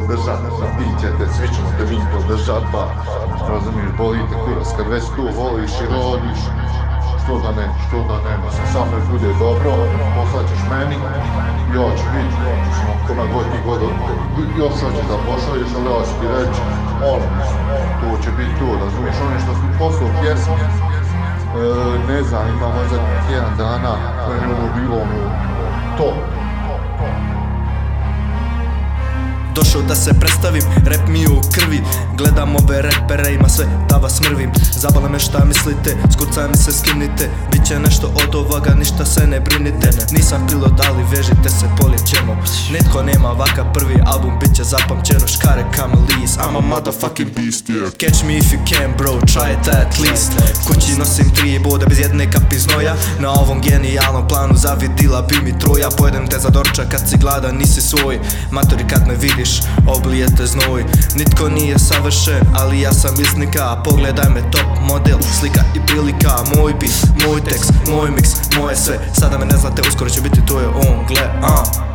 podržat, vi ćete, svi ćemo te mi podržat, ba, razumiješ, boli te kurac kad već tu voliš i rodiš, što da ne, mislim, sam nek bude dobro, poslaćeš meni, ja ću biti, kona god ti god, još sad će da pošalješ, ali ja ću ti reći, to će biti to, razumiješ, oni što su poslao pjesme, ne znam, ima možda tjedan dana, koje je ovo bilo to. Došao da se predstavim, rap mi je u krvi. Gledam ove repere, ima sve da vas mrvim. Zabole me šta mislite, skurcaj mi se skinite. Biće nešto od ovoga, ništa se ne brinite. Nisam pilot, ali vežite se, poljećemo. Nitko nema ovakav prvi album, bit će zapamćeno. Škare Kamelis, I'm a motherfucking beast, yeah. Catch me if you can bro, try it at least. Kući nosim 3 bode bez jedne kapi znoja. Na ovom genijalnom planu zavidila bi mi troja. Pojedem te za doručak kad si gladan, nisi svoj. Matori kad me vidi oblije te znoj. Nitko nije savršen, ali ja sam iznika. Pogledaj me, top model, slika i prilika. Moj beat, moj tekst, moj mix, moje sve. Sada me ne znate, uskoro će biti to je on, gle,